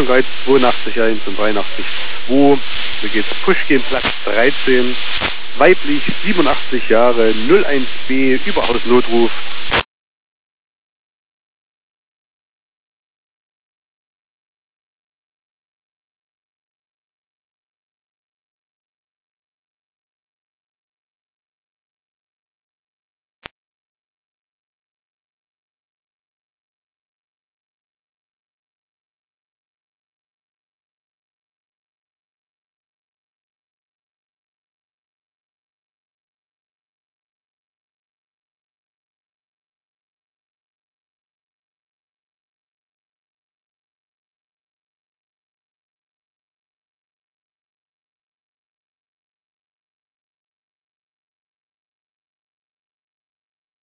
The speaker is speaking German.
Forschungsreiz 82.1 und 83.2. Da geht's Pushkin Platz 13. Weiblich 87 Jahre 01B Überaus Notruf.